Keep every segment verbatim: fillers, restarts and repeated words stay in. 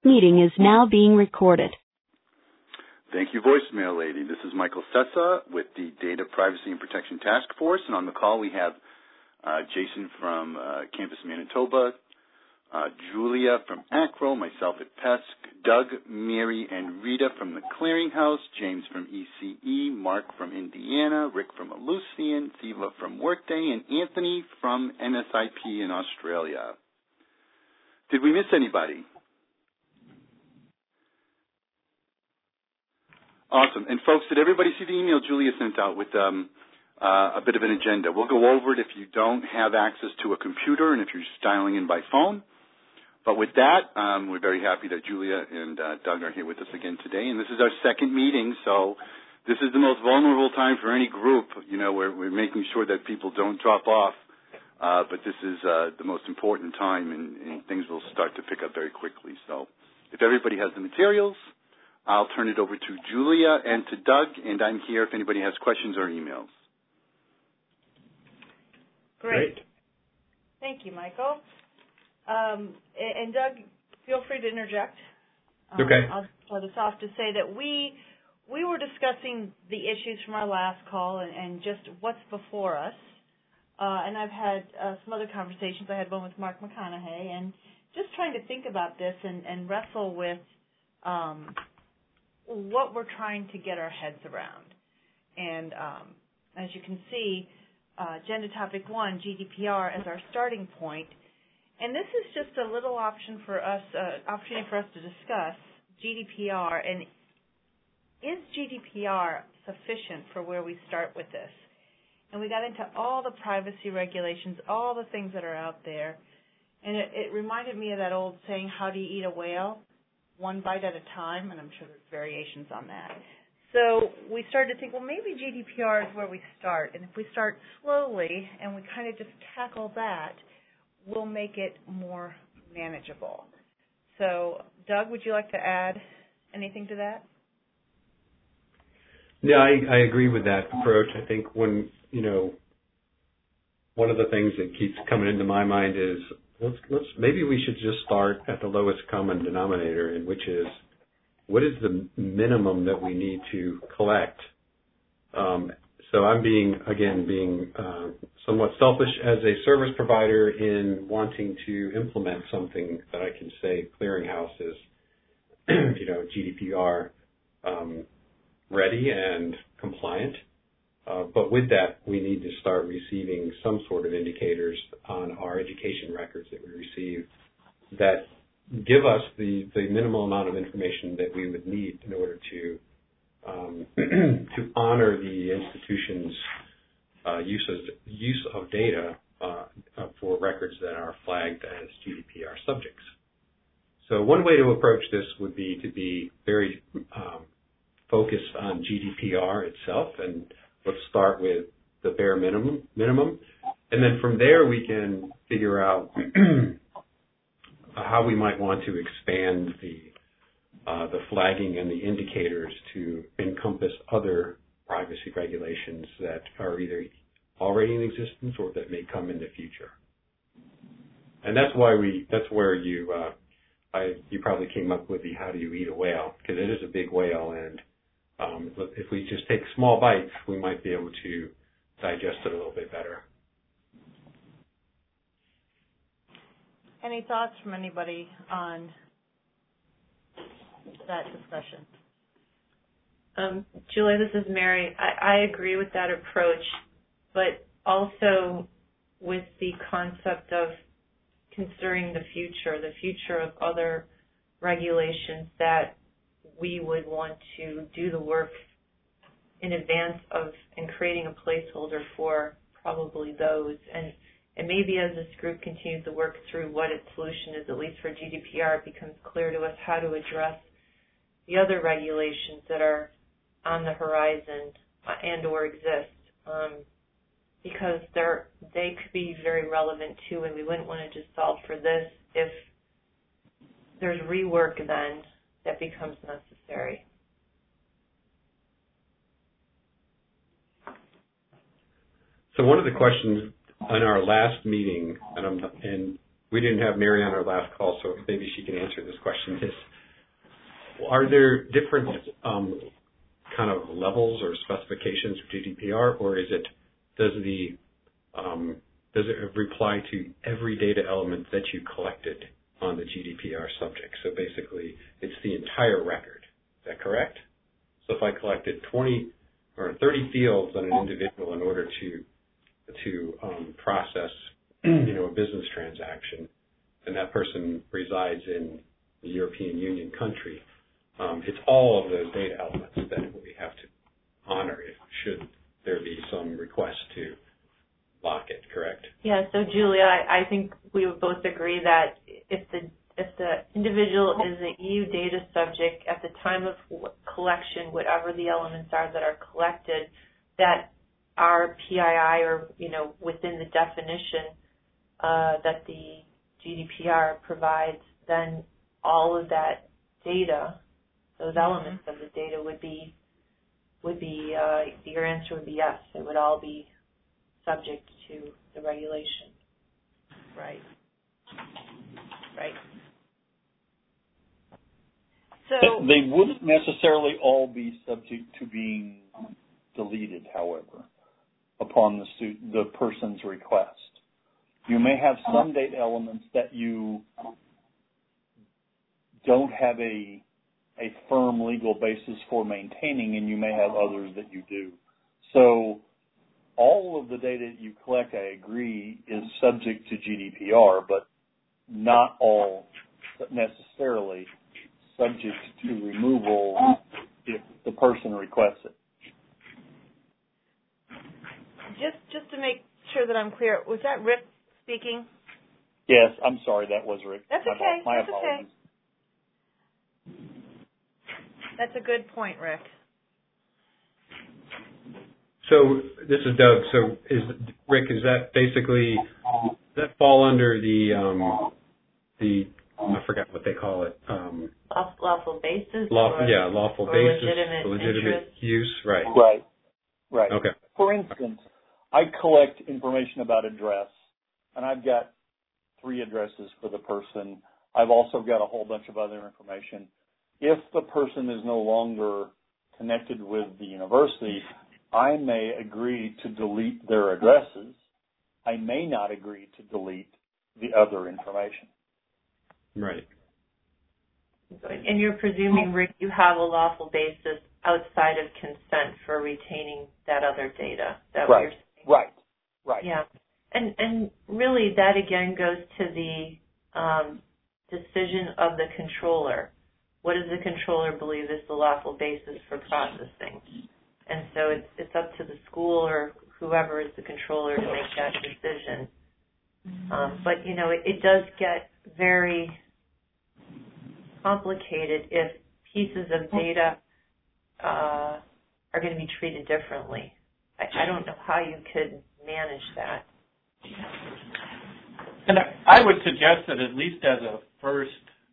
Meeting is now being recorded. Thank you, voicemail lady. This is Michael Sessa with the Data Privacy and Protection Task Force, and on the call we have uh, Jason from uh, Campus Manitoba, uh, Julia from Acro, myself at P E S C, Doug, Mary, and Rita from the Clearinghouse, James from E C E, Mark from Indiana, Rick from Ellucian, Siva from Workday, and Anthony from N S I P in Australia. Did we miss anybody? Awesome. And folks, did everybody see the email Julia sent out with um, uh, a bit of an agenda? We'll go over it if you don't have access to a computer and if you're just dialing in by phone. But with that, um, we're very happy that Julia and uh, Doug are here with us again today. And this is our second meeting, so this is the most vulnerable time for any group. You know, we're, we're making sure that people don't drop off. Uh, but this is uh, the most important time, and, and things will start to pick up very quickly. So if everybody has the materials, I'll turn it over to Julia and to Doug, and I'm here if anybody has questions or emails. Great. Great. Thank you, Michael. Um, and Doug, feel free to interject. Um, okay. I'll start us off to say that we we were discussing the issues from our last call and, and just what's before us. Uh, and I've had uh, some other conversations. I had one with Mark McConaughey, and just trying to think about this and, and wrestle with um, what we're trying to get our heads around. And um, as you can see, uh, agenda topic one, G D P R, as our starting point. And this is just a little option for us, uh, opportunity for us to discuss G D P R. And is G D P R sufficient for where we start with this? And we got into all the privacy regulations, all the things that are out there. And it, it reminded me of that old saying, how do you eat a whale? One bite at a time, and I'm sure there's variations on that. So we started to think, well, maybe G D P R is where we start. And if we start slowly and we kind of just tackle that, we'll make it more manageable. So, Doug, would you like to add anything to that? Yeah, I, I agree with that approach. I think when, you know, one of the things that keeps coming into my mind is let's, let's maybe we should just start at the lowest common denominator, and which is what is the minimum that we need to collect. Um, so I'm being, again, being uh, somewhat selfish as a service provider in wanting to implement something that I can say Clearinghouse is, you know, G D P R um, ready and compliant. Uh, but with that, we need to start receiving some sort of indicators on our education records that we receive that give us the, the minimal amount of information that we would need in order to um, to honor the institution's uh, use of, use of data uh, for records that are flagged as G D P R subjects. So one way to approach this would be to be very um, focused on G D P R itself, and let's start with the bare minimum, minimum, and then from there we can figure out how we might want to expand the uh, the flagging and the indicators to encompass other privacy regulations that are either already in existence or that may come in the future. And that's why we that's where you uh, I you probably came up with the how do you eat a whale, because it is a big whale, and Um, but if we just take small bites, we might be able to digest it a little bit better. Any thoughts from anybody on that discussion? Um, Julia, this is Mary. I, I agree with that approach, but also with the concept of considering the future, the future of other regulations that we would want to do the work in advance of and creating a placeholder for probably those. And, and maybe as this group continues to work through what its solution is, at least for G D P R, it becomes clear to us how to address the other regulations that are on the horizon and or exist. Um, because they're, they could be very relevant too, and we wouldn't want to just solve for this if there's rework then that becomes necessary. So one of the questions on our last meeting, and, I'm, and we didn't have Mary on our last call, so maybe she can answer this question, is are there different um, kind of levels or specifications of G D P R, or is it does the um, does it reply to every data element that you collected on the G D P R subject? So basically, it's the entire record. Is that correct? So if I collected twenty or thirty fields on an individual in order to to um, process, you know, a business transaction, and that person resides in the European Union country, um, it's all of those data elements that we have to honor if should there be some request to lock it, correct? Yeah, so Julia, I, I think we would both agree that if the if the individual is an E U data subject at the time of collection, whatever the elements are that are collected, that our P I I or, you know, within the definition uh, that the G D P R provides, then all of that data, those elements of the data would be, would be, uh, your answer would be yes. It would all be subject to the regulation. Right. Right. So they wouldn't necessarily all be subject to being deleted, however, upon the student, the person's request. You may have some data elements that you don't have a a firm legal basis for maintaining, and you may have others that you do. So all of the data that you collect, I agree, is subject to G D P R, but not all necessarily subject to removal if the person requests it. just just to make sure that I'm clear, was that Rick speaking? Yes, I'm sorry, that was Rick. That's My, okay. my That's apologies. okay. That's a good point, Rick. So this is Doug. So is Rick? Is that basically does that fall under the um, the I forgot what they call it. Um, Lawful basis? Law, or, yeah, lawful or basis, legitimate, legitimate interest. use, right? Right, right. Okay. For instance, I collect information about address, and I've got three addresses for the person. I've also got a whole bunch of other information. If the person is no longer connected with the university, I may agree to delete their addresses. I may not agree to delete the other information. Right. And you're presuming, Rick, you have a lawful basis outside of consent for retaining that other data. Is that what you're saying? Right, right. Yeah. And and really that again goes to the um, decision of the controller. What does the controller believe is the lawful basis for processing? And so it's it's up to the school or whoever is the controller to make that decision. Um, but, you know, it, it does get very complicated if pieces of data uh, are going to be treated differently. I, I don't know how you could manage that. And I would suggest that at least as a first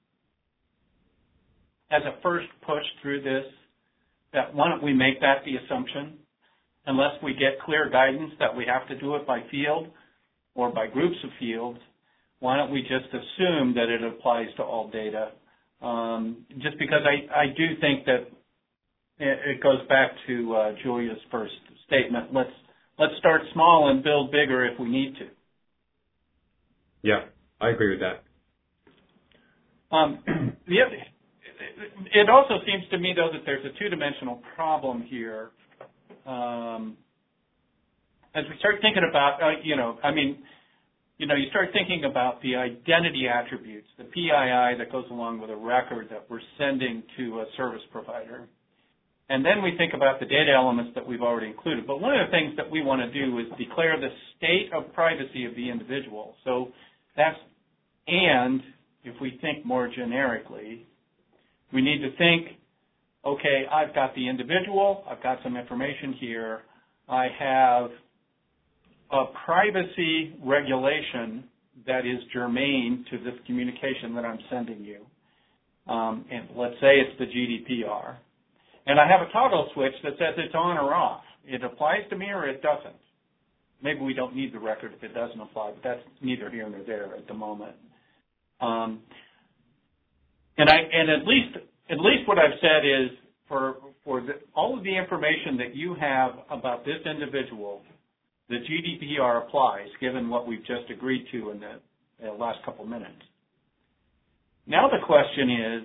as a first push through this, that why don't we make that the assumption, unless we get clear guidance that we have to do it by field or by groups of fields, why don't we just assume that it applies to all data? Um, just because I, I do think that it, it goes back to uh, Julia's first statement. Let's let's start small and build bigger if we need to. Yeah, I agree with that. Um, the, it also seems to me, though, that there's a two-dimensional problem here. Um, as we start thinking about, uh, you know, I mean, you know, you start thinking about the identity attributes, the P I I that goes along with a record that we're sending to a service provider. And then we think about the data elements that we've already included. But one of the things that we want to do is declare the state of privacy of the individual. So that's, and if we think more generically, we need to think, okay, I've got the individual, I've got some information here, I have a privacy regulation that is germane to this communication that I'm sending you. Um, and let's say it's the G D P R. And I have a toggle switch that says it's on or off. It applies to me or it doesn't. Maybe we don't need the record if it doesn't apply, but that's neither here nor there at the moment. Um, and I, and at least at least what I've said is for for the, all of the information that you have about this individual, the G D P R applies, given what we've just agreed to in the uh, last couple minutes. Now the question is,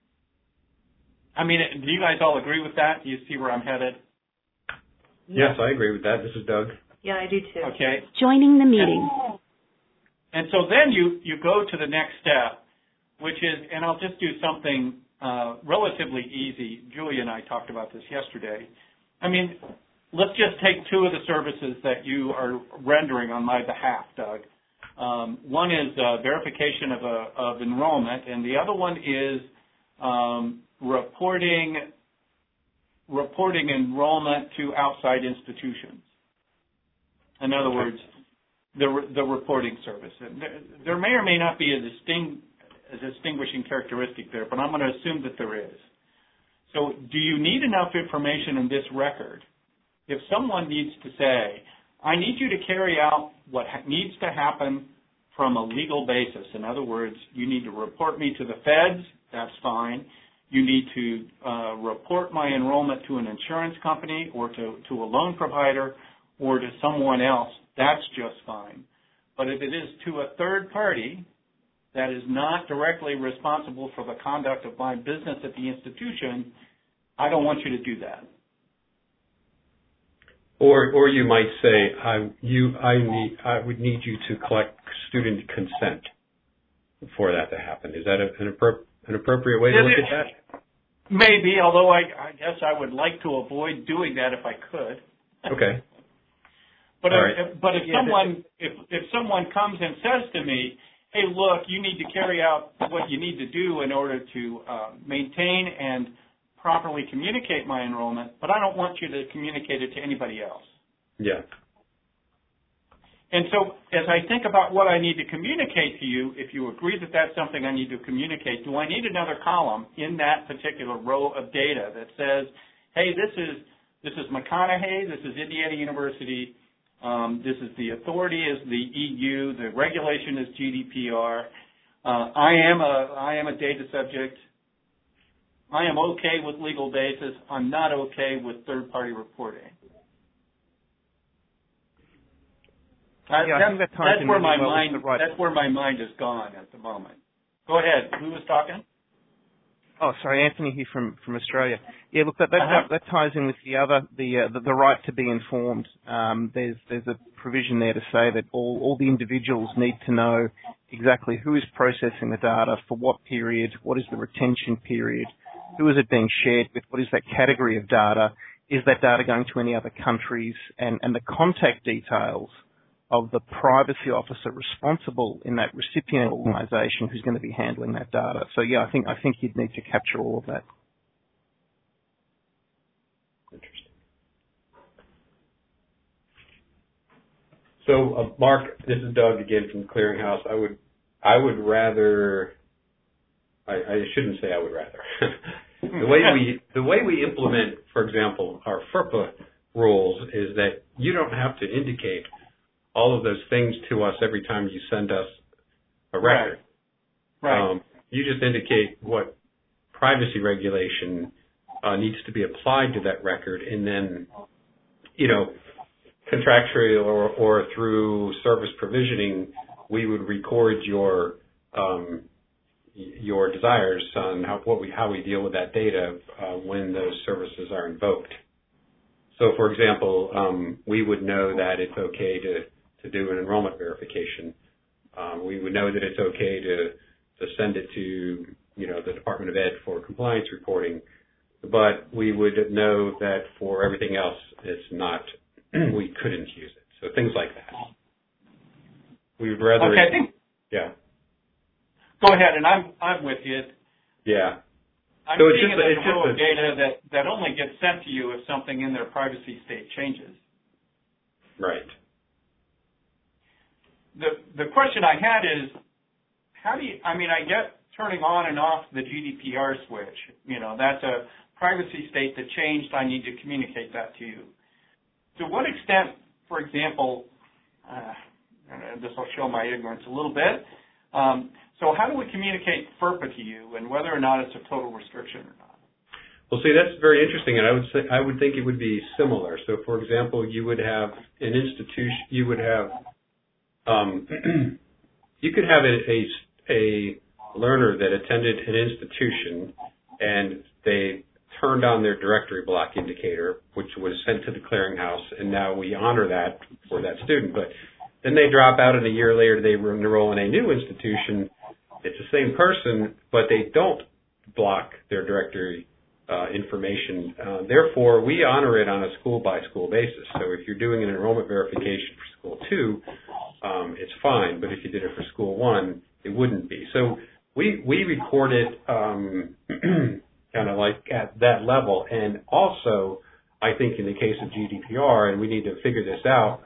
I mean, do you guys all agree with that? Do you see where I'm headed? Yes, I agree with that. This is Doug. Yeah, I do too. Okay. Joining the meeting. And, and so then you, you go to the next step, which is, and I'll just do something uh, relatively easy. Julie and I talked about this yesterday. I mean, let's just take two of the services that you are rendering on my behalf, Doug. Um, one is uh, verification of, a, of enrollment, and the other one is um, reporting reporting enrollment to outside institutions. In other words, the the reporting service. There, there may or may not be a, distinct, a distinguishing characteristic there, but I'm going to assume that there is. So, do you need enough information in this record? If someone needs to say, I need you to carry out what ha- needs to happen from a legal basis. In other words, you need to report me to the feds. That's fine. You need to uh, report my enrollment to an insurance company or to, to a loan provider or to someone else. That's just fine. But if it is to a third party that is not directly responsible for the conduct of my business at the institution, I don't want you to do that. Or, or you might say, I, you, I need, I would need you to collect student consent for that to happen. Is that a, an, appro- an appropriate way to look at that? Maybe, although I, I guess I would like to avoid doing that if I could. Okay. But All if, right. if, but if Yeah, someone if if someone comes and says to me, "Hey, look, you need to carry out what you need to do in order to uh, maintain and properly communicate my enrollment, but I don't want you to communicate it to anybody else." Yeah. And so as I think about what I need to communicate to you, if you agree that that's something I need to communicate, do I need another column in that particular row of data that says, hey, this is this is McConaughey, this is Indiana University, um, this is the authority is the E U, the regulation is G D P R, uh, I am a I am a data subject, I am okay with legal basis, I'm not okay with third-party reporting. Uh, yeah, that's, I think that ties that's in where really my well mind. with the right. That's where my mind is gone at the moment. Go ahead. Who was talking? Oh, sorry, Anthony here from, from Australia. Yeah, look, that that, Uh-huh. that that ties in with the other the uh, the, the right to be informed. Um, there's there's a provision there to say that all all the individuals need to know exactly who is processing the data, for what period, what is the retention period, who is it being shared with, what is that category of data, is that data going to any other countries, and and the contact details of the privacy officer responsible in that recipient organisation who's going to be handling that data. So yeah, I think I think you'd need to capture all of that. Interesting. So, uh, Mark, this is Doug again from Clearinghouse. I would, I would rather. I, I shouldn't say I would rather. the way we the way we implement, for example, our FERPA rules is that you don't have to indicate all of those things to us every time you send us a record. Right. right. Um, you just indicate what privacy regulation uh, needs to be applied to that record, and then, you know, contractually or, or through service provisioning, we would record your um, your desires on how what we how we deal with that data uh, when those services are invoked. So, for example, um, we would know that it's okay to to do an enrollment verification. Um, we would know that it's okay to, to send it to, you know, the Department of Ed for compliance reporting, but we would know that for everything else, it's not, we couldn't use it. So things like that. We would rather. Okay, I think. Yeah. Go ahead, and I'm I'm with you. Yeah. I'm so it's seeing just, it as it's a row just of data that, that only gets sent to you if something in their privacy state changes. Right. The the question I had is, how do you, I mean, I get turning on and off the G D P R switch. You know, that's a privacy state that changed. I need to communicate that to you. To what extent, for example, uh, this will show my ignorance a little bit. Um, so how do we communicate FERPA to you and whether or not it's a total restriction or not? Well, see, that's very interesting, and I would say I would think it would be similar. So, for example, you would have an institution, you would have, um, you could have a, a a learner that attended an institution and they turned on their directory block indicator, which was sent to the clearinghouse, and now we honor that for that student. But then they drop out, and a year later they enroll in a new institution. It's the same person, but they don't block their directory uh, information. Uh, therefore, we honor it on a school-by-school basis. So if you're doing an enrollment verification for school two, um, it's fine. But if you did it for school one, it wouldn't be. So we we record it um, kind of like at that level. And also, I think in the case of G D P R, and we need to figure this out,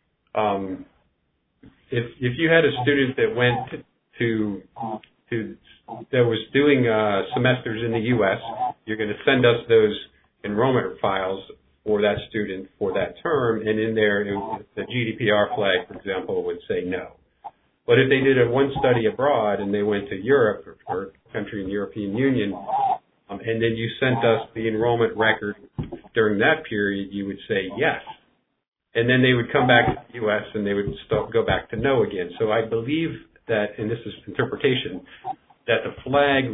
um, if if you had a student that went to to that was doing uh, semesters in the U S, you're going to send us those enrollment files for that student for that term, and in there, it, the G D P R flag, for example, would say no. But if they did a one study abroad and they went to Europe or, or a country in the European Union, um, and then you sent us the enrollment record during that period, you would say yes. And then they would come back to the U S and they would still go back to no again. So I believe that, and this is interpretation, that the flag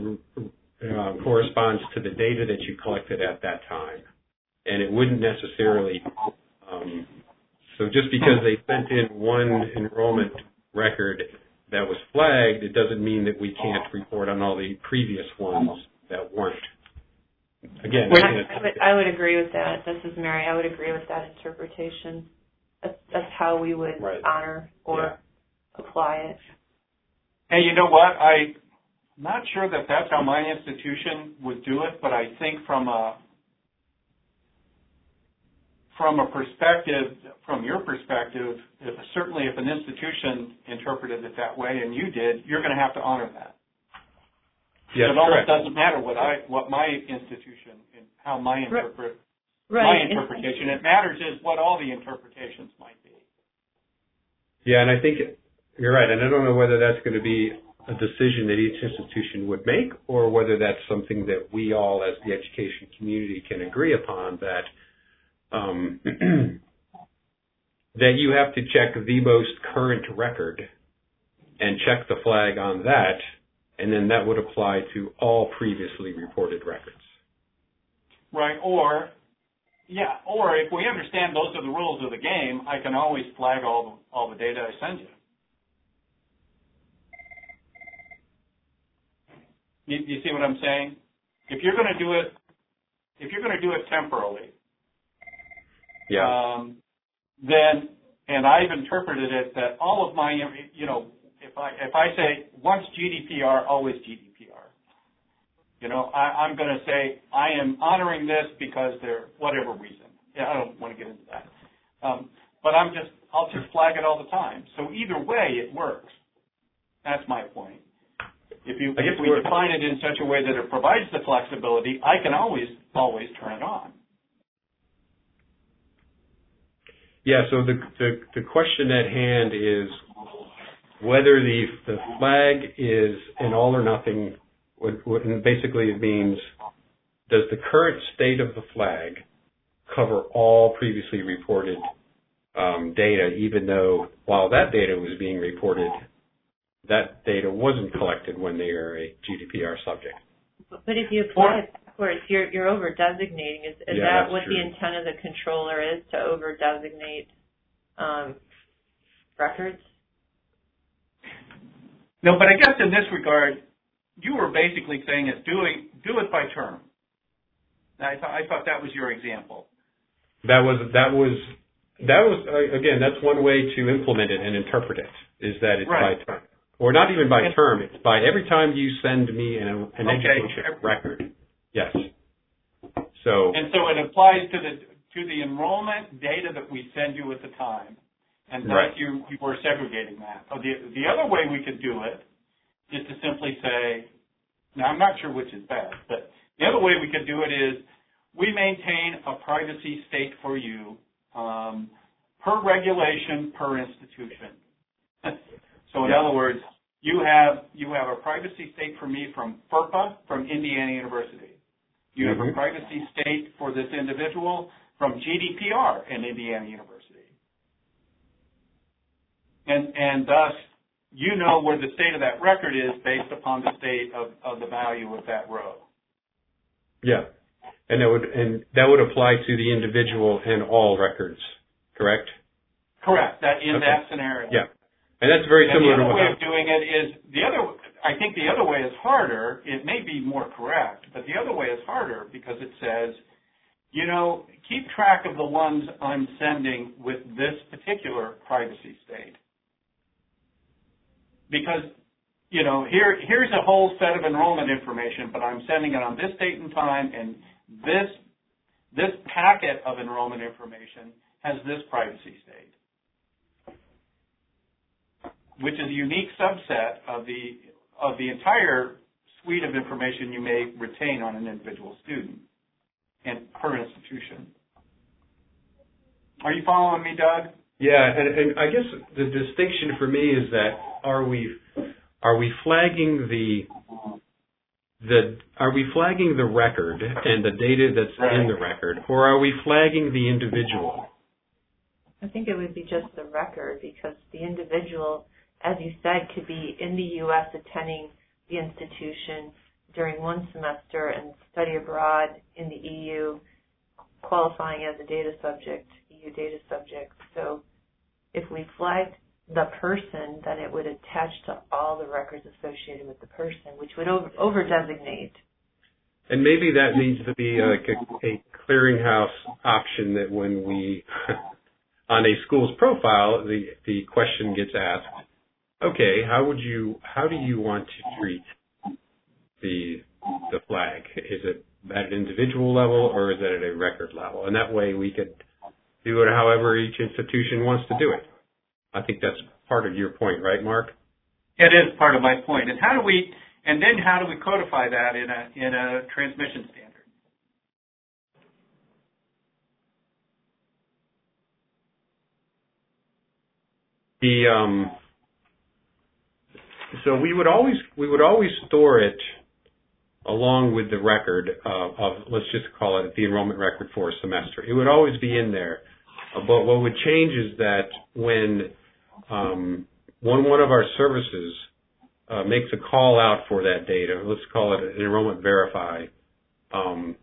uh, corresponds to the data that you collected at that time. And it wouldn't necessarily, um, so just because they sent in one enrollment record that was flagged, it doesn't mean that we can't report on all the previous ones that weren't. Again, I, I, would, I would agree with that. This is Mary. I would agree with that interpretation. That's, that's how we would right. honor or yeah. apply it. Hey, you know what? I'm not sure that that's how my institution would do it, but I think from a from a perspective, from your perspective, if, certainly if an institution interpreted it that way and you did, you're going to have to honor that. Yes, it almost correct. doesn't matter what I, what my institution, and how my interpret, right. my interpretation. It matters is what all the interpretations might be. Yeah, and I think you're right, and I don't know whether that's going to be a decision that each institution would make, or whether that's something that we all, as the education community, can agree upon. That um, that you have to check the most current record and check the flag on that. And then that would apply to all previously reported records. Right, or, yeah, or if we understand those are the rules of the game, I can always flag all the, all the data I send you. You, you see what I'm saying? If you're going to do it, if you're going to do it temporarily, yeah. um, then, and I've interpreted it that all of my, you know, If I if I say once G D P R, always G D P R, you know, I, I'm going to say I am honoring this because there whatever reason. Yeah, I don't want to get into that, um, but I'm just I'll just flag it all the time. So either way, it works. That's my point. If you if we define it in such a way that it provides the flexibility, I can always always turn it on. Yeah. So the the, the question at hand is whether the, the flag is an all or nothing, and basically it means, does the current state of the flag cover all previously reported um, data, even though while that data was being reported, that data wasn't collected when they are a G D P R subject? But if you apply it backwards, you're, you're over-designating. Is, is yeah, that what true. the intent of the controller is, to over-designate um, records? No, but I guess in this regard, you were basically saying it's doing do it by term. I thought I thought that was your example. That was that was that was uh, again. That's one way to implement it and interpret it. Is that it's right. by term, or not even by and, term? It's by every time you send me an, an okay. education record. Yes. So and so it applies to the to the enrollment data that we send you at the time. And thus right. you, you were segregating that. Oh, the, the other way we could do it is to simply say, now I'm not sure which is best, but the other way we could do it is we maintain a privacy state for you um, per regulation, per institution. So in yeah. other words, You have you have a privacy state for me from FERPA from Indiana University. You mm-hmm. have a privacy state for this individual from G D P R in Indiana University. And and thus, you know where the state of that record is based upon the state of, of the value of that row. Yeah. And that would and that would apply to the individual and all records, correct? Correct. That in okay. that scenario. Yeah. And that's very and similar the other to what way of doing it is the other. I think the other way is harder. It may be more correct, but the other way is harder because it says, you know, keep track of the ones I'm sending with this particular privacy state. Because, you know, here here's a whole set of enrollment information, but I'm sending it on this date and time, and this this packet of enrollment information has this privacy state, which is a unique subset of the of the entire suite of information you may retain on an individual student and per institution. Are you following me, Doug? Yeah, and, and I guess the distinction for me is that are we are we flagging the the are we flagging the record and the data that's right. in the record, or are we flagging the individual? I think it would be just the record, because the individual, as you said, could be in the U S attending the institution during one semester and study abroad in the E U, qualifying as a data subject, E U data subject. So if we flagged the person, then it would attach to all the records associated with the person, which would over, over designate. And maybe that needs to be like a, a clearinghouse option that when we, on a school's profile, the, the question gets asked, okay, how would you, how do you want to treat the the flag? Is it at an individual level or is it at a record level? And that way we could do it however each institution wants to do it. I think that's part of your point, right, Mark? It is part of my point. And how do we, and then how do we codify that in a in a transmission standard? The um. So we would always we would always store it along with the record of, of, let's just call it the enrollment record for a semester. It would always be in there. Uh, but what would change is that when um, one one of our services uh, makes a call out for that data, let's call it an enrollment verify. Um,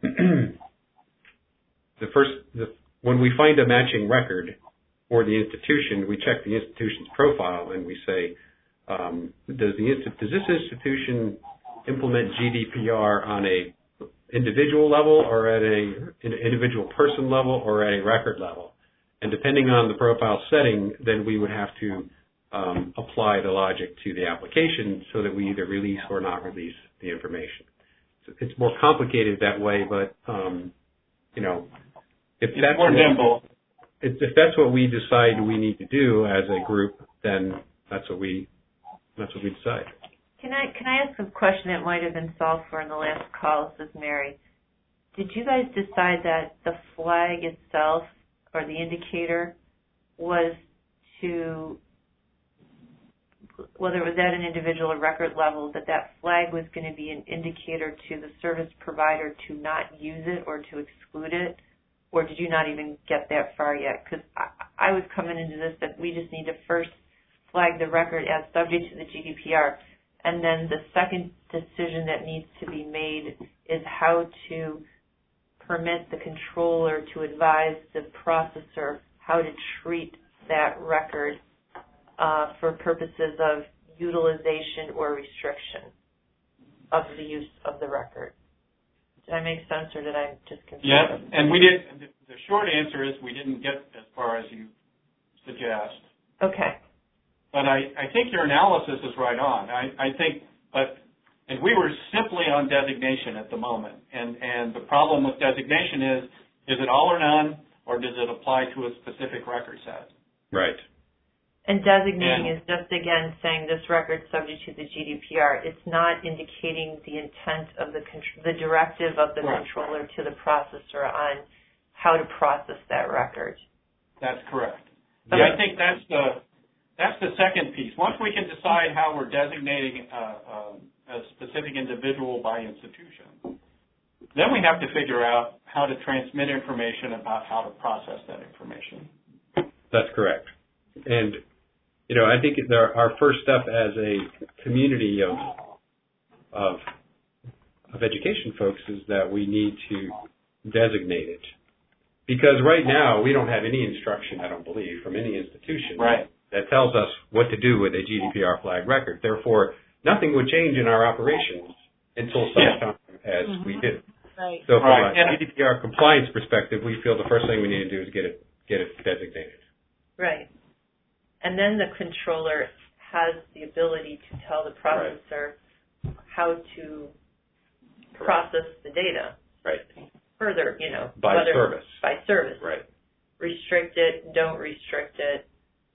the first, the, when we find a matching record for the institution, we check the institution's profile and we say, um, does the does this institution implement G D P R on a individual level or at a an individual person level or at a record level? And depending on the profile setting, then we would have to um, apply the logic to the application so that we either release or not release the information. So it's more complicated that way, but um, you know, if it's that's more nimble. If, if that's what we decide we need to do as a group, then that's what we that's what we decide. Can I can I ask a question that might have been solved for in the last call? This is Mary. Did you guys decide that the flag itself or the indicator was to, whether it was at an individual or record level, that that flag was going to be an indicator to the service provider to not use it or to exclude it? Or did you not even get that far yet? Because I, I was coming into this that we just need to first flag the record as subject to the G D P R. And then the second decision that needs to be made is how to permit the controller to advise the processor how to treat that record uh, for purposes of utilization or restriction of the use of the record. Did I make sense, or did I just confuse? Yeah, and we did. The short answer is we didn't get as far as you suggest. Okay. But I, I think your analysis is right on. I, I think, but, and we were simply on designation at the moment. And, and the problem with designation is, is it all or none, or does it apply to a specific record set? Right. And designating and, is just, again, saying this record subject to the G D P R. It's not indicating the intent of the, the directive of the right. controller to the processor on how to process that record. That's correct. But yeah. I think that's the, that's the second piece. Once we can decide how we're designating a, a, a specific individual by institution, then we have to figure out how to transmit information about how to process that information. That's correct. And, you know, I think there, our first step as a community of, of, of education folks is that we need to designate it. Because right now, we don't have any instruction, I don't believe, from any institution right. that tells us what to do with a G D P R flag record. Therefore, nothing would change in our operations until such yeah. time as mm-hmm. we do. Right. So from right. a G D P R compliance perspective, we feel the first thing we need to do is get it get it designated. Right. And then the controller has the ability to tell the processor right. how to process the data. Right. Further, you know, by whether, service. By service. Right. Restrict it, don't restrict it.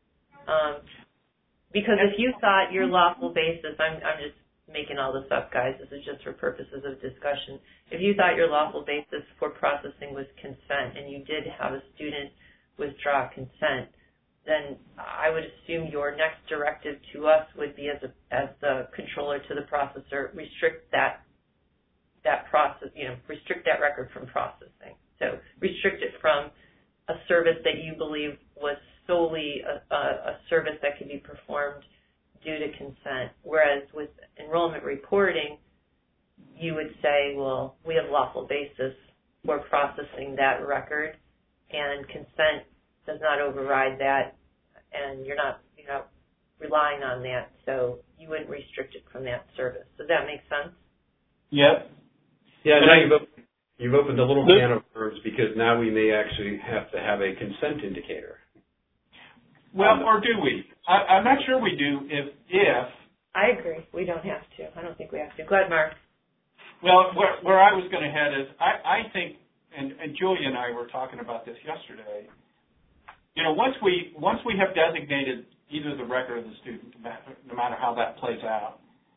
Um, because if you thought your lawful basis, I'm, I'm just making all this up, guys. This is just for purposes of discussion. If you thought your lawful basis for processing was consent, and you did have a student withdraw consent, then I would assume your next directive to us would be, as a, as the controller to the processor, restrict that. that process, you know, restrict that record from processing. So restrict it from a service that you believe was solely a, a, a service that could be performed due to consent. Whereas with enrollment reporting, you would say, well, we have lawful basis for processing that record, and consent does not override that, and you're not, you're not relying on that, so you wouldn't restrict it from that service. Does that make sense? Yep. Yeah, now you've opened, you've opened a little can of worms, because now we may actually have to have a consent indicator. Well, um, or do we? I, I'm not sure we do if, if... I agree. We don't have to. I don't think we have to. Go ahead, Mark. Well, where, where I was going to head is, I, I think, and, and Julia and I were talking about this yesterday, you know, once we, once we have designated either the record or the student, no matter how that plays out,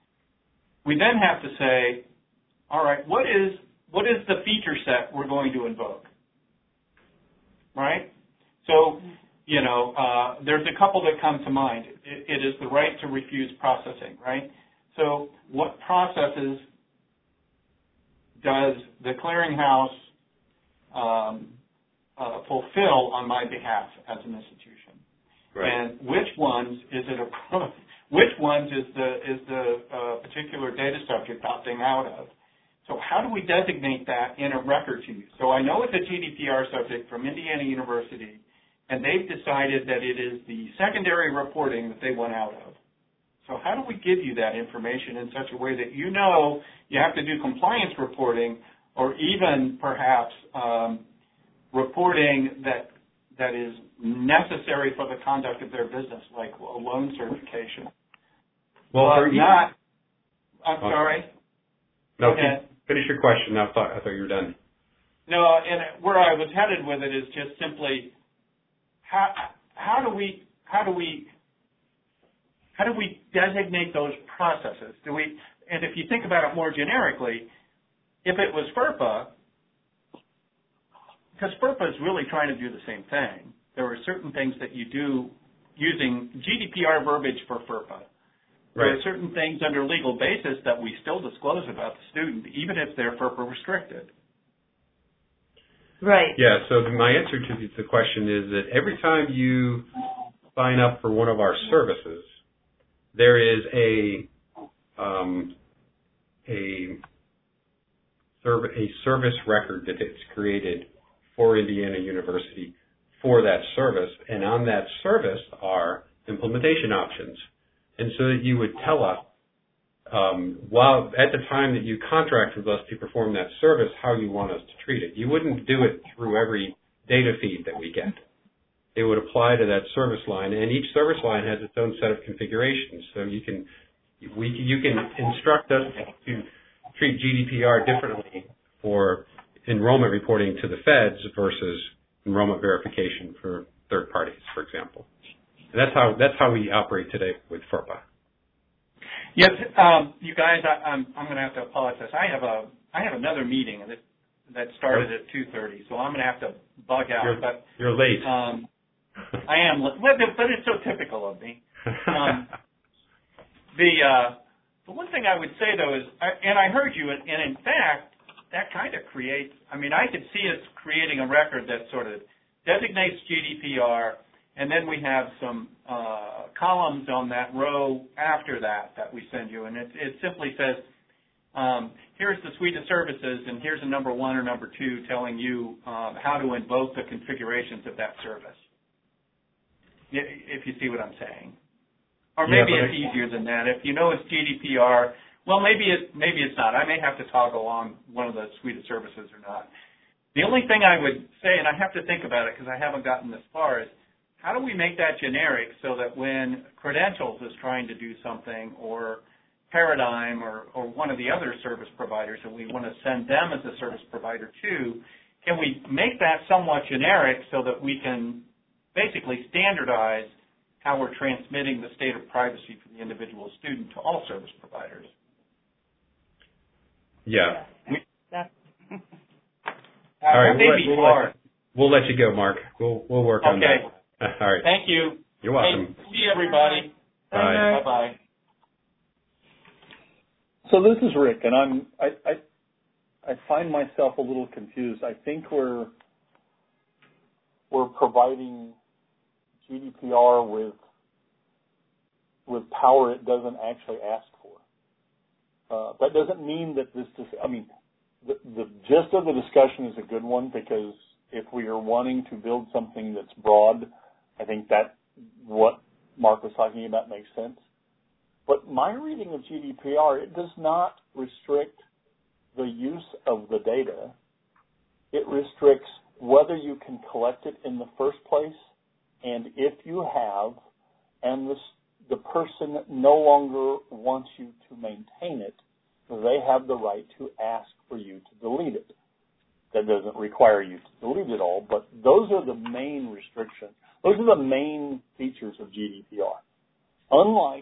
we then have to say, all right, what is what is the feature set we're going to invoke, right? So, you know, uh, there's a couple that come to mind. It, it is the right to refuse processing, right? So what processes does the clearinghouse um, uh, fulfill on my behalf as an institution? Right. And which ones is it a, which ones is the is the uh, particular data subject opting out of? So how do we designate that in a record to you? So I know it's a G D P R subject from Indiana University, and they've decided that it is the secondary reporting that they want out of. So how do we give you that information in such a way that you know you have to do compliance reporting, or even perhaps um, reporting that that is necessary for the conduct of their business, like a loan certification? Well, but you, not. I'm okay. sorry. No, okay. Finish your question. I thought I thought you were done. No, and where I was headed with it is just simply how how do we how do we how do we designate those processes? Do we? And if you think about it more generically, if it was FERPA, because FERPA is really trying to do the same thing. There are certain things that you do using G D P R verbiage for FERPA. There Right. are certain things under legal basis that we still disclose about the student, even if they're FERPA restricted. Right. Yeah, so my answer to the question is that every time you sign up for one of our services, there is a um, a, serv- a service record that is created for Indiana University for that service, and on that service are implementation options. And so that you would tell us, um, while at the time that you contract with us to perform that service, how you want us to treat it. You wouldn't do it through every data feed that we get. It would apply to that service line, and each service line has its own set of configurations. So you can we you can instruct us to treat G D P R differently for enrollment reporting to the feds versus enrollment verification for third parties, for example. And that's how that's how we operate today with FERPA. Yes, um, you guys, I, I'm I'm going to have to apologize. I have a I have another meeting that that started at two thirty, so I'm going to have to bug out. You're, but you're late. Um, I am, but it's so typical of me. Um, the uh, the one thing I would say though is, and I heard you, and, and in fact, that kind of creates. I mean, I could see us creating a record that sort of designates G D P R, and then we have some uh, columns on that row after that that we send you, and it, it simply says, um, here's the suite of services, and here's a number one or number two telling you um, how to invoke the configurations of that service. If you see what I'm saying. Or maybe yeah, it's I, easier than that. If you know it's G D P R, well, maybe it maybe it's not. I may have to toggle on one of the suite of services or not. The only thing I would say, and I have to think about it because I haven't gotten this far, is how do we make that generic so that when Credentials is trying to do something, or Paradigm, or, or one of the other service providers, and we want to send them as a service provider too, can we make that somewhat generic so that we can basically standardize how we're transmitting the state of privacy for the individual student to all service providers? Yeah. That's all right, we'll, we'll, we'll, let, we'll let you go, Mark. We'll we'll work okay. on that. All right. Thank you. You're welcome. Hey, see everybody. Bye. Bye. Bye. So this is Rick, and I'm I, I I find myself a little confused. I think we're we're providing G D P R with with power it doesn't actually ask for. Uh, that doesn't mean that this. I mean, the, the gist of the discussion is a good one, because if we are wanting to build something that's broad, I think that what Mark was talking about makes sense. But my reading of G D P R, it does not restrict the use of the data. It restricts whether you can collect it in the first place, and if you have, and the, the person no longer wants you to maintain it, they have the right to ask for you to delete it. That doesn't require you to delete it all, but those are the main restrictions. Those are the main features of G D P R. Unlike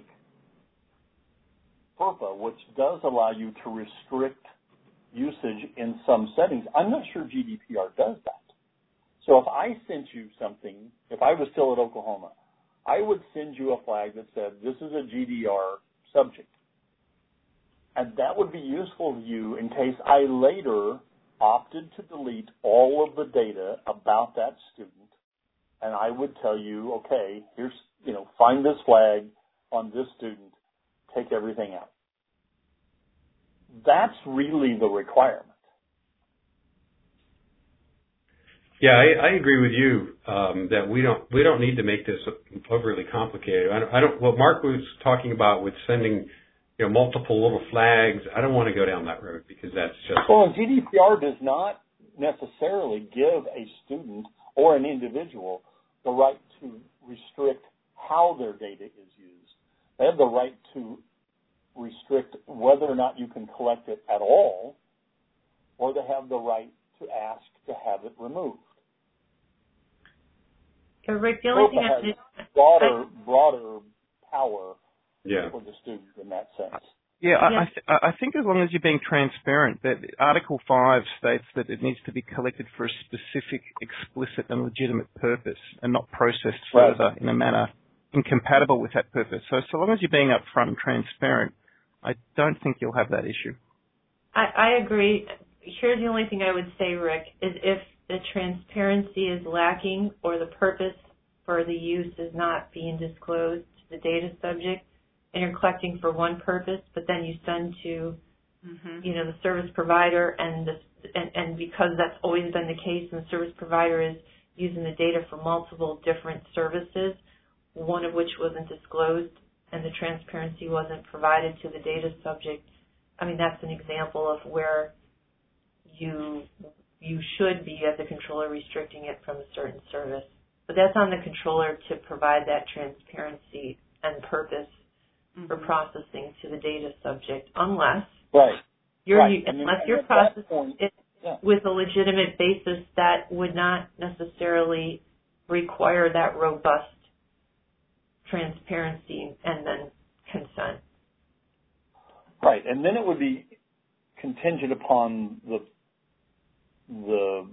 FERPA, which does allow you to restrict usage in some settings, I'm not sure G D P R does that. So if I sent you something, if I was still at Oklahoma, I would send you a flag that said, this is a G D R subject. And that would be useful to you in case I later opted to delete all of the data about that student. And I would tell you, okay, here's, you know, find this flag on this student, take everything out. That's really the requirement. Yeah, I, I agree with you um, that we don't we don't need to make this overly complicated. I don't, I don't. What Mark was talking about with sending, you know, multiple little flags, I don't want to go down that road, because that's just. Well, G D P R does not necessarily give a student or an individual the right to restrict how their data is used. They have the right to restrict whether or not you can collect it at all, or they have the right to ask to have it removed. Yeah, Rick, the only thing I has broader, broader power yeah. for the student in that sense. Yeah, I, I, th- I think as long as you're being transparent, that Article five states that it needs to be collected for a specific, explicit and legitimate purpose, and not processed further right. in a manner incompatible with that purpose. So, so long as you're being upfront and transparent, I don't think you'll have that issue. I, I agree. Here's the only thing I would say, Rick, is if the transparency is lacking or the purpose for the use is not being disclosed to the data subject, and you're collecting for one purpose, but then you send to, mm-hmm. you know, the service provider, and, the, and and because that's always been the case, and the service provider is using the data for multiple different services, one of which wasn't disclosed, and the transparency wasn't provided to the data subject. I mean, that's an example of where you you should be, as a controller, restricting it from a certain service. But that's on the controller to provide that transparency and purpose mm-hmm. for processing to the data subject, unless right. you're right. unless then, you're processing point, it yeah. with a legitimate basis that would not necessarily require that robust transparency and then consent. Right, and then it would be contingent upon the the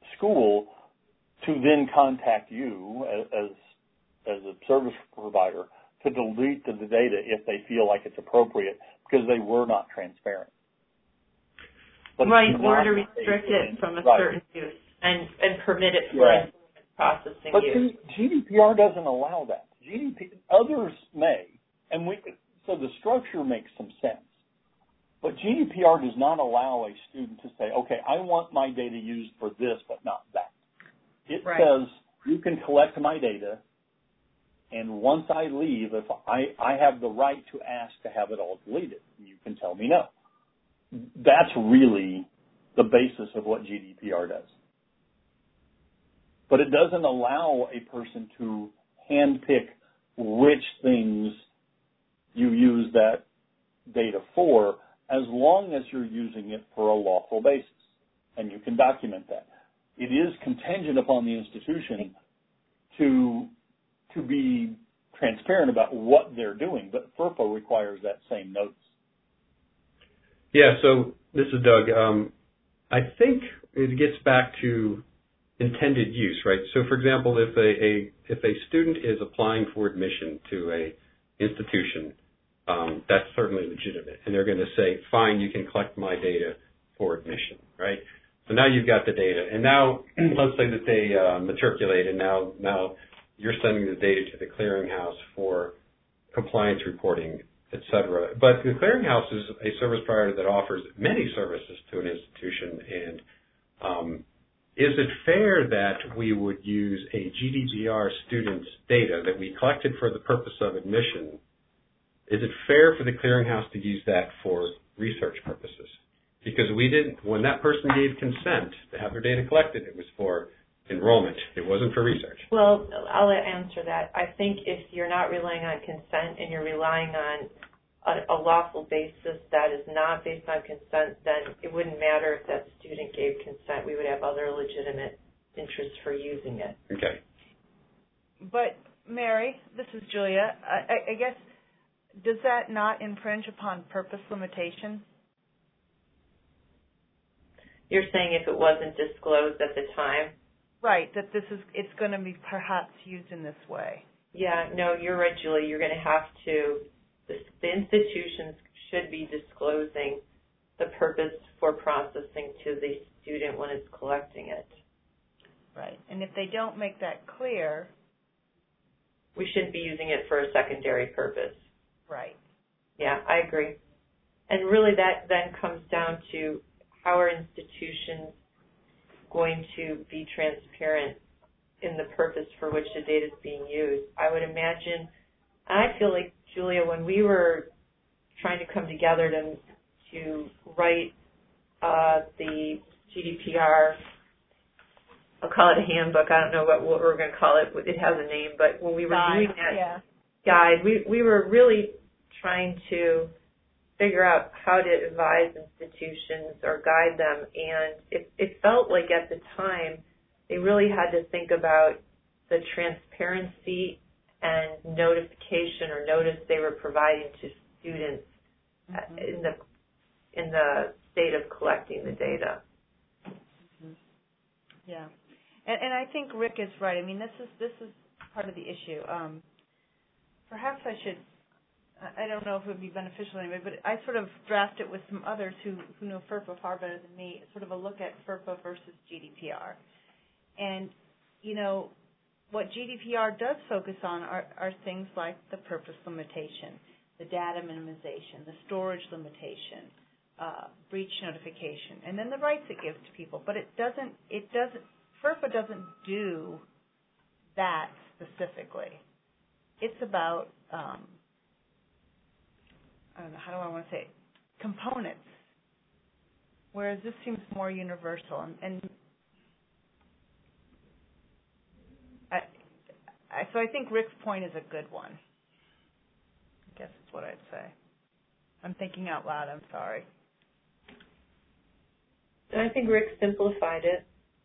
school to then contact you as as a service provider to delete the data if they feel like it's appropriate because they were not transparent. But right, or to restrict it from a right. certain use and, and permit it for yeah. processing but use. But G D P R doesn't allow that. G D P others may, and we so the structure makes some sense. But G D P R does not allow a student to say, okay, I want my data used for this, but not that. It right. says you can collect my data, and once I leave, if I, I have the right to ask to have it all deleted, you can tell me no. That's really the basis of what G D P R does. But it doesn't allow a person to handpick which things you use that data for, as long as you're using it for a lawful basis, and you can document that. It is contingent upon the institution to to be transparent about what they're doing, but FERPA requires that same notice. Yeah, so this is Doug. Um, I think it gets back to intended use, right? So, for example, if a, a if a student is applying for admission to a institution, um, that's certainly legitimate, and they're going to say, "Fine, you can collect my data for admission," right? So now you've got the data, and now let's say that they uh, matriculate, and now now you're sending the data to the clearinghouse for compliance reporting, et cetera. But the clearinghouse is a service provider that offers many services to an institution, and um, is it fair that we would use a G D P R student's data that we collected for the purpose of admission? Is it fair for the clearinghouse to use that for research purposes? Because we didn't, when that person gave consent to have their data collected, it was for enrollment. It wasn't for research. Well, I'll answer that. I think if you're not relying on consent and you're relying on a, a lawful basis that is not based on consent, then it wouldn't matter if that student gave consent. We would have other legitimate interests for using it. Okay. But, Mary, this is Julia. I, I guess, does that not infringe upon purpose limitation? You're saying if it wasn't disclosed at the time? Right, that this is, it's going to be perhaps used in this way. Yeah, no, you're right, Julie. You're going to have to, the, the institutions should be disclosing the purpose for processing to the student when it's collecting it. Right, and if they don't make that clear, we shouldn't be using it for a secondary purpose. Right. Yeah, I agree. And really that then comes down to how are institutions going to be transparent in the purpose for which the data is being used. I would imagine, and I feel like, Julia, when we were trying to come together to, to write uh, the G D P R, I'll call it a handbook, I don't know what, what we're going to call it, it has a name, but when we were guide, doing that yeah. guide, we, we were really trying to figure out how to advise institutions or guide them, and it, it felt like at the time they really had to think about the transparency and notification or notice they were providing to students mm-hmm. in the in the state of collecting the data. Mm-hmm. Yeah, and, and I think Rick is right. I mean, this is this is part of the issue. Um, perhaps I should. I don't know if it would be beneficial anyway, but I sort of drafted with some others who, who know FERPA far better than me, sort of a look at FERPA versus G D P R. And, you know, what G D P R does focus on are, are things like the purpose limitation, the data minimization, the storage limitation, uh, breach notification, and then the rights it gives to people. But it doesn't, it doesn't, FERPA doesn't do that specifically. It's about, um, I don't know, how do I want to say it? Components, whereas this seems more universal. And, and I, I, so I think Rick's point is a good one. I guess that's what I'd say. I'm thinking out loud, I'm sorry. I think Rick simplified it.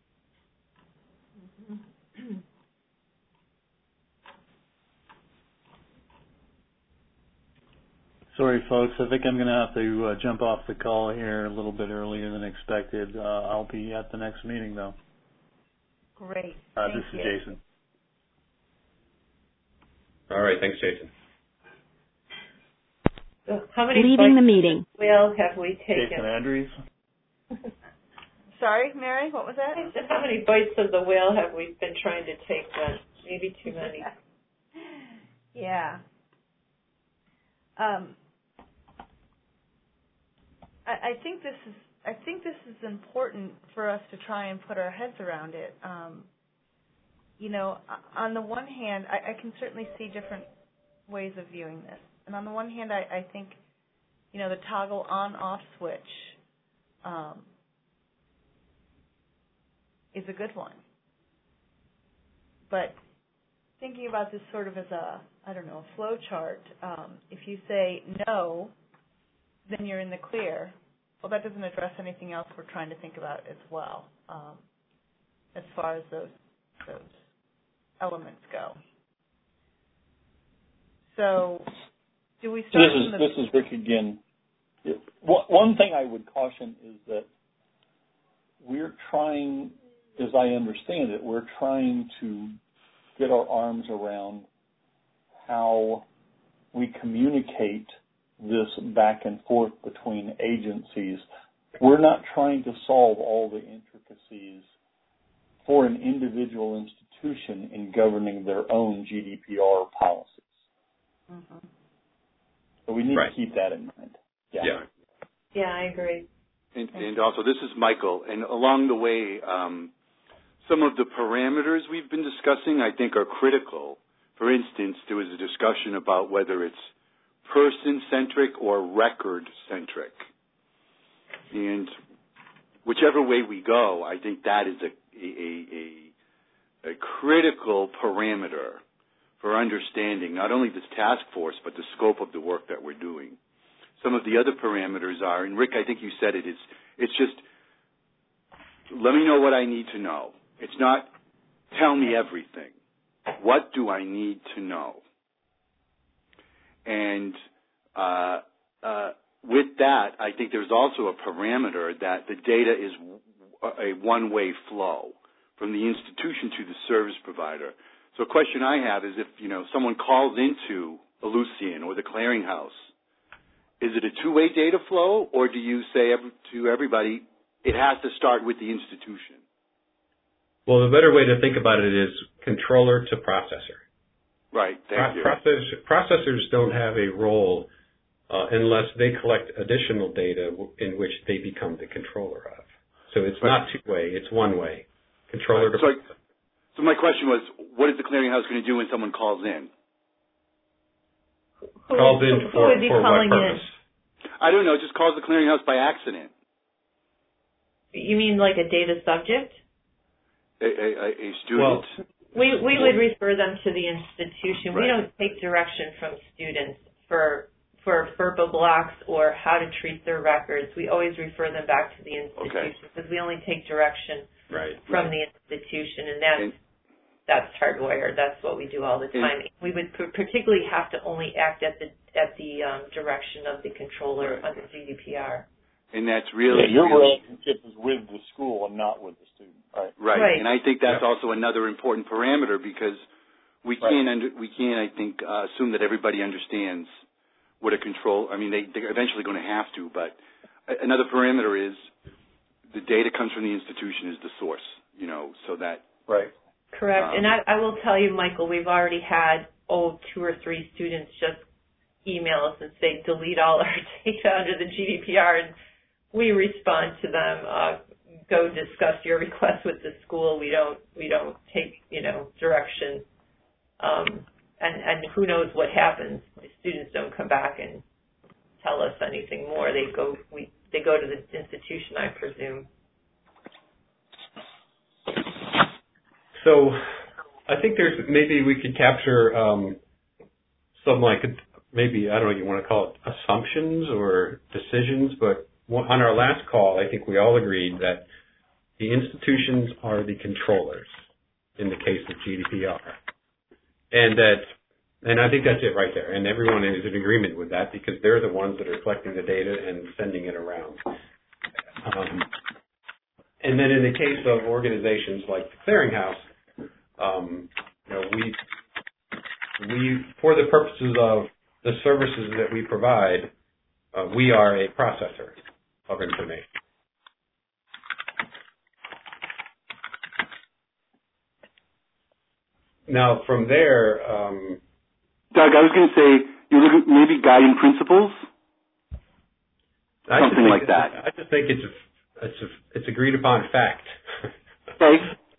Mm-hmm. Sorry, folks. I think I'm going to have to uh, jump off the call here a little bit earlier than expected. Uh, I'll be at the next meeting, though. Great. Uh, Thank this you. is Jason. All right. Thanks, Jason. So how many Leaving the bites meeting. of the whale have we taken? Jason Andrews. Sorry, Mary, what was that? I said, how many bites of the whale have we been trying to take then? Maybe too many. Yeah. Um, I, I think this is I think this is important for us to try and put our heads around it. Um, you know, on the one hand, I, I can certainly see different ways of viewing this. And on the one hand, I, I think, you know, the toggle on-off switch um, is a good one. But thinking about this sort of as a, I don't know, a flow chart, um, if you say no, then you're in the clear. Well, that doesn't address anything else we're trying to think about as well, um, as far as those those elements go. So, do we start? This is from the this is Rick again. One thing I would caution is that we're trying, as I understand it, we're trying to get our arms around how we communicate this back and forth between agencies. We're not trying to solve all the intricacies for an individual institution in governing their own G D P R policies. Mm-hmm. So we need Right. to keep that in mind. Yeah. Yeah. Yeah, I agree. And, and also, this is Michael. And along the way, um, some of the parameters we've been discussing, I think, are critical. For instance, there was a discussion about whether it's person-centric or record-centric. And whichever way we go, I think that is a, a, a, a critical parameter for understanding not only this task force, but the scope of the work that we're doing. Some of the other parameters are, and Rick, I think you said it, it's, it's just, let me know what I need to know. It's not, tell me everything. What do I need to know? And uh, uh, with that, I think there's also a parameter that the data is a one-way flow from the institution to the service provider. So a question I have is if, you know, someone calls into Ellucian or the clearinghouse, is it a two-way data flow, or do you say every, to everybody, it has to start with the institution? Well, the better way to think about it is controller to processor. Right, thank you. Process, processors don't have a role uh, unless they collect additional data in which they become the controller of. So it's right. not two-way, it's one-way. Controller right. to so, processor. So my question was, what is the clearinghouse going to do when someone calls in? Who calls would, in who for, would be for what calling purpose? in? I don't know, just calls the clearinghouse by accident. You mean like a data subject? A, a, a student? Well, We we would refer them to the institution. Right. We don't take direction from students for for FERPA blocks or how to treat their records. We always refer them back to the institution because okay. we only take direction right. from right. the institution, and that's and, that's hardwired. That's what we do all the time. And, we would p- particularly have to only act at the at the um, direction of the controller right. under G D P R. And that's really yeah, your really, relationship is with the school and not with the student, right? Right, right. and I think that's yeah. also another important parameter because we right. can't under, we can't I think uh, assume that everybody understands what a control. I mean, they, they're eventually going to have to, but another parameter is the data comes from the institution is the source, you know, so that right. Correct, um, and I, I will tell you, Michael, we've already had oh two or three students just email us and say delete all our data under the G D P R, and we respond to them, uh, go discuss your request with the school. We don't we don't take, you know, direction. Um, and, and who knows what happens. The students don't come back and tell us anything more. They go we they go to the institution, I presume. So I think there's maybe we could capture um, some like maybe, I don't know what you want to call it, assumptions or decisions, but on our last call, I think we all agreed that the institutions are the controllers in the case of G D P R. And that, and I think that's it right there. And everyone is in agreement with that because they're the ones that are collecting the data and sending it around. Um, and then in the case of organizations like the Clearinghouse, um, you know, we, we, for the purposes of the services that we provide, uh, we are a processor of information. Now, from there, um, Doug, I was going to say you're looking maybe guiding principles, something like that. I just think it's a, it's a, it's agreed upon fact. Okay.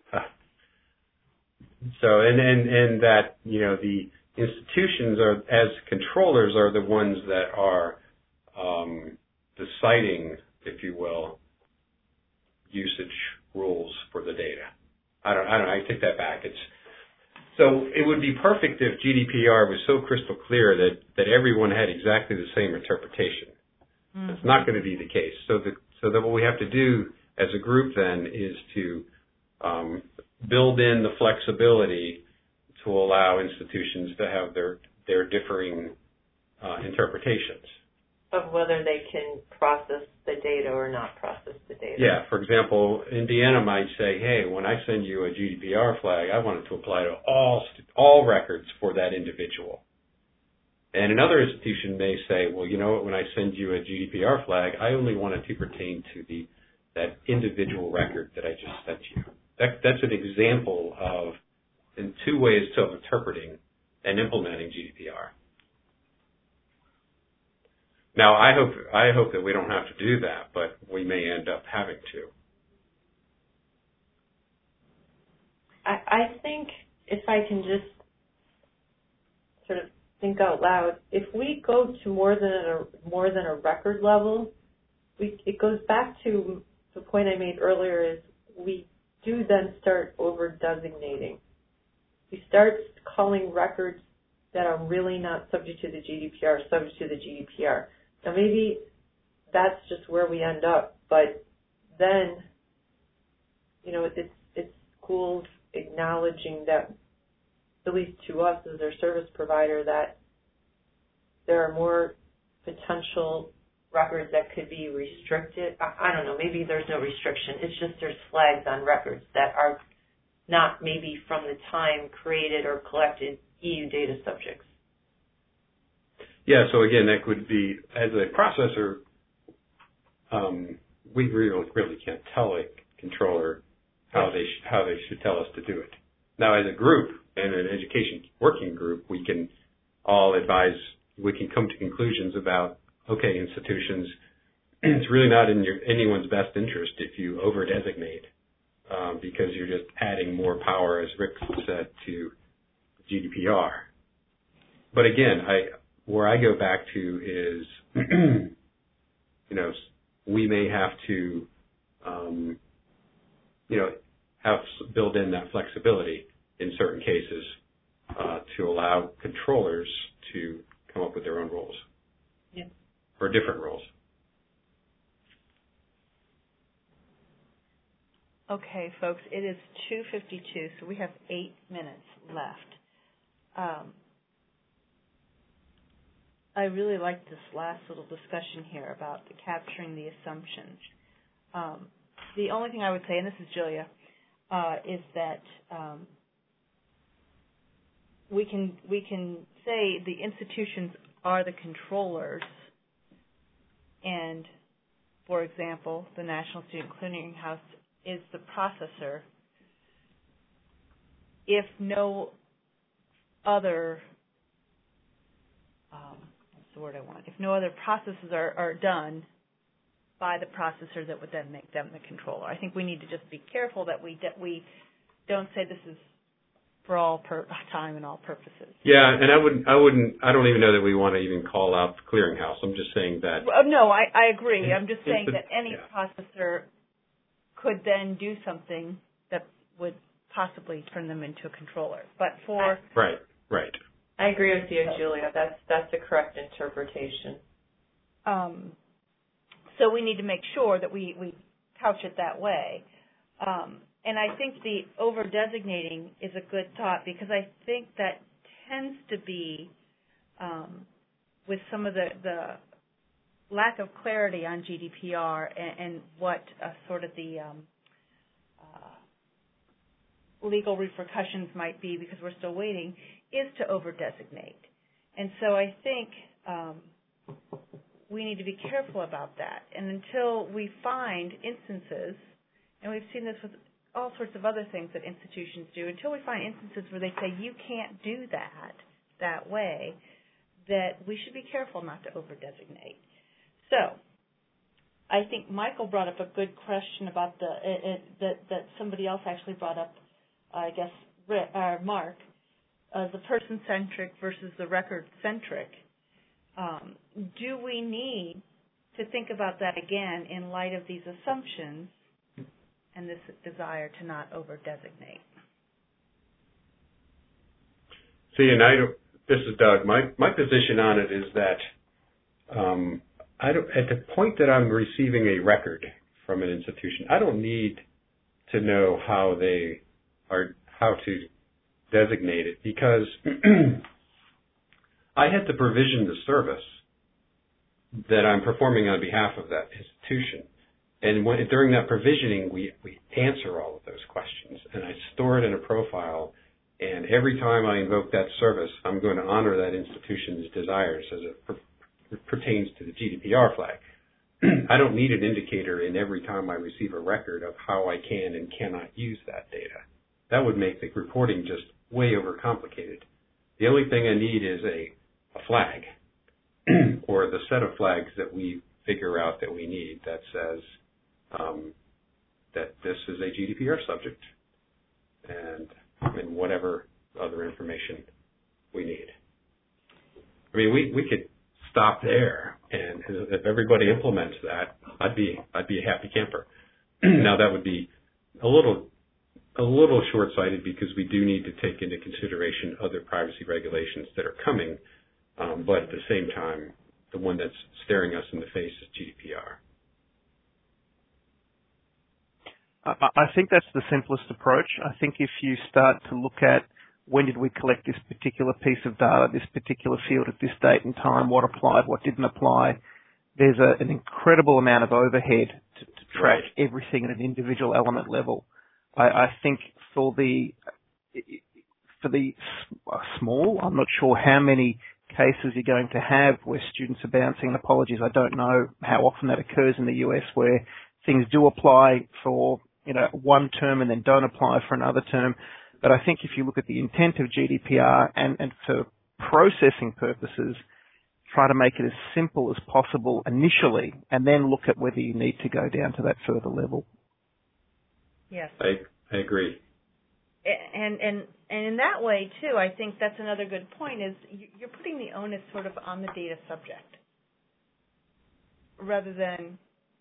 So, and, and and that you know the institutions are as controllers are the ones that are um, deciding, if you will, usage rules for the data. I don't I don't I take that back. It's So it would be perfect if G D P R was so crystal clear that, that everyone had exactly the same interpretation. Mm-hmm. It's not going to be the case. So that so that what we have to do as a group then is to um, build in the flexibility to allow institutions to have their their differing uh, interpretations of whether they can process the data or not process the data. Yeah. For example, Indiana might say, hey, when I send you a G D P R flag, I want it to apply to all all records for that individual. And another institution may say, well, you know what, when I send you a G D P R flag, I only want it to pertain to the that individual record that I just sent you. That, that's an example of in two ways of interpreting and implementing G D P R. Now, I hope I hope that we don't have to do that, but we may end up having to. I, I think if I can just sort of think out loud, if we go to more than a more than a record level, we, it goes back to the point I made earlier: is we do then start over designating. We start calling records that are really not subject to the G D P R subject to the G D P R. Now maybe that's just where we end up, but then, you know, it's it's schools acknowledging that, at least to us as their service provider, that there are more potential records that could be restricted. I, I don't know, maybe there's no restriction. It's just there's flags on records that are not maybe from the time created or collected E U data subjects. Yeah, so again, that could be, as a processor, um, we really, really can't tell a controller how they sh- how they should tell us to do it. Now, as a group and an education working group, we can all advise, we can come to conclusions about, okay, institutions, it's really not in your anyone's best interest if you over-designate, um, because you're just adding more power, as Rick said, to G D P R. But again, I where I go back to is, you know, we may have to, um, you know, have build in that flexibility in certain cases uh, to allow controllers to come up with their own rules, yeah, or different rules. Okay, folks, it is two fifty-two, so we have eight minutes left. Um, I really like this last little discussion here about the capturing the assumptions. Um, the only thing I would say, and this is Julia, uh, is that um, we can we can say the institutions are the controllers, and, for example, the National Student Clearinghouse is the processor if no other um, what's the word I want? If no other processes are, are done by the processor that would then make them the controller. I think we need to just be careful that we that we don't say this is for all per- time and all purposes. Yeah, and I wouldn't, I wouldn't, I don't even know that we want to even call out the clearinghouse. I'm just saying that. Well, no, I, I agree. I'm just saying the, that any yeah. processor could then do something that would possibly turn them into a controller. But for right, right. I agree with you, Julia. That's that's the correct interpretation. Um, so we need to make sure that we, we couch it that way. Um, and I think the over-designating is a good thought because I think that tends to be, um, with some of the, the lack of clarity on G D P R and, and what uh, sort of the um, uh, legal repercussions might be because we're still waiting, is to over-designate. And so I think um, we need to be careful about that. And until we find instances, and we've seen this with all sorts of other things that institutions do, until we find instances where they say you can't do that that way, that we should be careful not to over-designate. So I think Michael brought up a good question about the it, it, that that somebody else actually brought up, uh, I guess, uh, Mark, uh, the person-centric versus the record-centric. Um, do we need to think about that again in light of these assumptions and this desire to not over-designate? See, and I don't, this is Doug. My my position on it is that um, I don't, at the point that I'm receiving a record from an institution, I don't need to know how they are, how to designate it, because I had to provision the service that I'm performing on behalf of that institution. And when, during that provisioning, we, we answer all of those questions, and I store it in a profile. And every time I invoke that service, I'm going to honor that institution's desires as it per- pertains to the G D P R flag. I don't need an indicator in every time I receive a record of how I can and cannot use that data. That would make the reporting just way overcomplicated. The only thing I need is a, a flag or the set of flags that we figure out that we need that says um, that this is a G D P R subject and, and whatever other information we need. I mean, we, we could stop there, and if everybody implements that, I'd be I'd be a happy camper. Now that would be a little a little short-sighted because we do need to take into consideration other privacy regulations that are coming, um, but at the same time, the one that's staring us in the face is G D P R. I think that's the simplest approach. I think if you start to look at when did we collect this particular piece of data, this particular field at this date and time, what applied, what didn't apply, there's a, an incredible amount of overhead to, to track right. everything at an individual element level. I, I think for the for the small, I'm not sure how many cases you're going to have where students are bouncing, and apologies, I don't know how often that occurs in the U S, where things do apply for, you know, one term and then don't apply for another term. But I think if you look at the intent of G D P R and, and for processing purposes, try to make it as simple as possible initially and then look at whether you need to go down to that further level. Yes. I, I agree. And, and, and in that way, too, I think that's another good point, is you're putting the onus sort of on the data subject rather than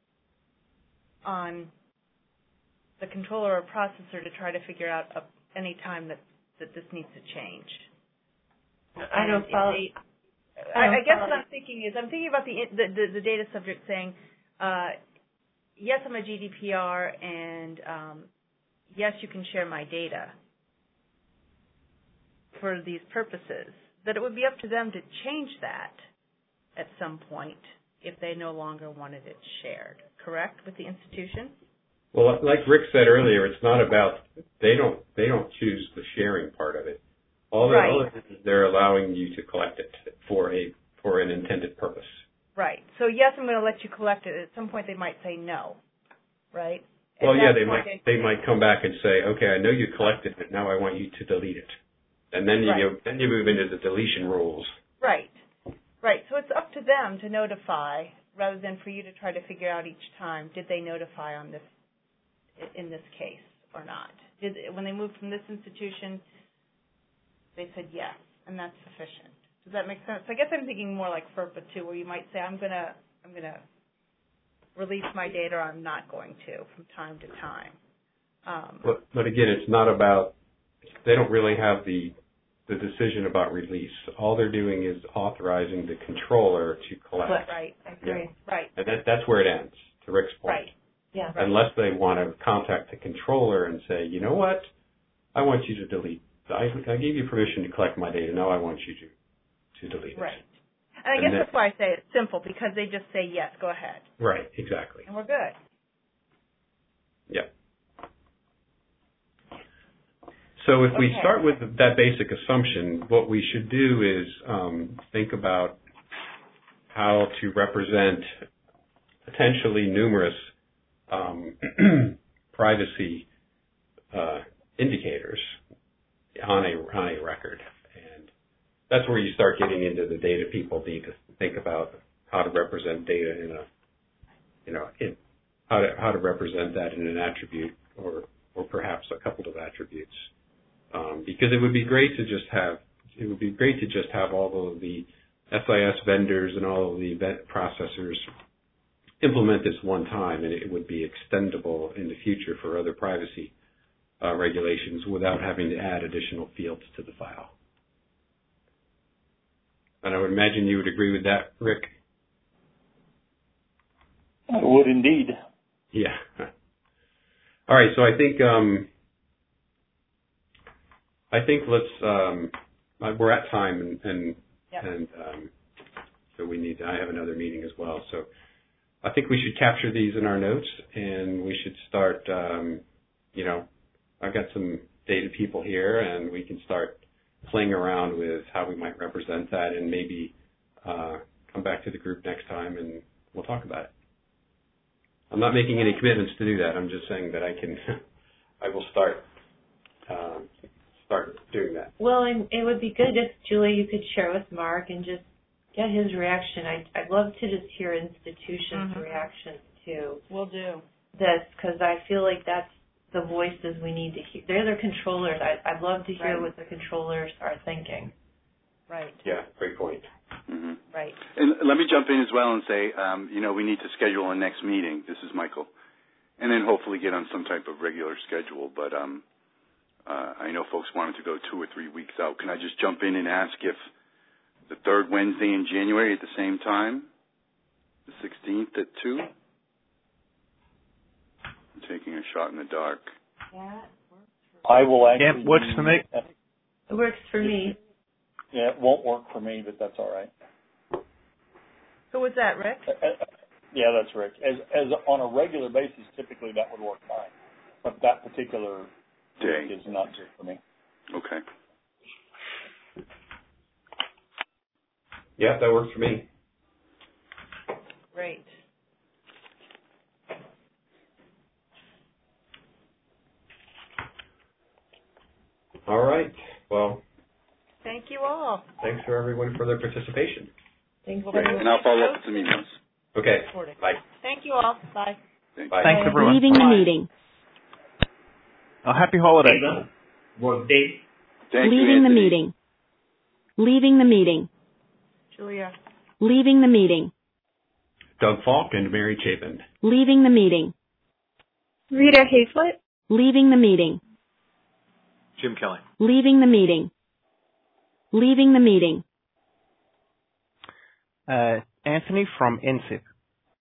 on the controller or processor to try to figure out a any time that, that this needs to change. I don't follow. They, I, I, I guess what I'm thinking is I'm thinking about the the, the, the data subject saying, uh, yes, I'm a G D P R, and um, yes, you can share my data for these purposes. That it would be up to them to change that at some point if they no longer wanted it shared. Correct, with the institution? Well, like Rick said earlier, it's not about they don't they don't choose the sharing part of it. All they're, right. all it is, they're allowing you to collect it for a for an intended purpose. Right. So yes, I'm going to let you collect it. At some point, they might say no. Right. At well, yeah, they might they, they might come back and say, okay, I know you collected it. Now I want you to delete it, and then you right. go, then you move into the deletion rules. Right. Right. So it's up to them to notify rather than for you to try to figure out each time, did they notify on this in this case or not? Did when they moved from this institution, they said yes, and that's sufficient. Does that make sense? I guess I'm thinking more like FERPA too, where you might say, I'm gonna I'm gonna release my data, or I'm not going to from time to time. Um, but, but again, it's not about. They don't really have the the decision about release. All they're doing is authorizing the controller to collect. Right. I agree. Yeah. Right. And that, that's where it ends. To Rick's point. Right. Yeah, right. Unless they want to contact the controller and say, you know what, I want you to delete. I, I gave you permission to collect my data. Now I want you to, to delete it. Right. And I guess and that's why I say it's simple, because they just say, yes, go ahead. Right, exactly. And we're good. Yeah. So if we Okay. start with that basic assumption, what we should do is um, think about how to represent potentially numerous um, privacy uh, indicators on a on a record, and that's where you start getting into the data people need to think about how to represent data in a you know in, how to how to represent that in an attribute or or perhaps a couple of attributes. Um, because it would be great to just have it would be great to just have all of the S I S vendors and all of the event processors implement this one time, and it would be extendable in the future for other privacy uh, regulations without having to add additional fields to the file. And I would imagine you would agree with that, Rick? I would indeed. Yeah. All right. So I think. Um, I think let's, um, we're at time and, and, yep. and um, so we need, I have another meeting as well. So I think we should capture these in our notes and we should start, um, you know, I've got some data people here and we can start playing around with how we might represent that and maybe uh, come back to the group next time and we'll talk about it. I'm not making any commitments to do that. I'm just saying that I can, I will start um, start doing that. Well, and it would be good if, Julie, you could share with Mark and just get his reaction. I'd, I'd love to just hear institutions' Mm-hmm. reactions to Will do. this, because I feel like that's the voices we need to hear. They're the controllers. I, I'd love to hear Right. what the controllers are thinking. Right. Yeah, great point. Mm-hmm. Right. And let me jump in as well and say, um, you know, we need to schedule a next meeting. This is Michael. And then hopefully get on some type of regular schedule. But um, uh, I know folks wanted to go two or three weeks out. Can I just jump in and ask if the third Wednesday in January at the same time, the sixteenth at two? I'm taking a shot in the dark. That works for I will actually. Yeah, works for me. It works for me. Yeah, it won't work for me, but that's all right. Who was that, Rick? Uh, uh, yeah, that's Rick. As as on a regular basis, typically that would work fine, but that particular Day week is not good for me. Okay. Yeah, that works for me. Great. All right. Well, Thank you all. thanks for everyone for their participation. Thanks, Great. And I'll follow up with some emails. Okay. Bye. Thank you all. Bye. Thank Bye. Thanks, everyone. Leaving the meeting. A happy holiday. Thank Leaving you, the Anthony. meeting. Leaving the meeting. Julia. Leaving the meeting. Doug Falk and Mary Chapin. Leaving the meeting. Rita Hazlett. Leaving the meeting. Jim Kelly. Leaving the meeting. Leaving the meeting. Uh, Anthony from N S I P.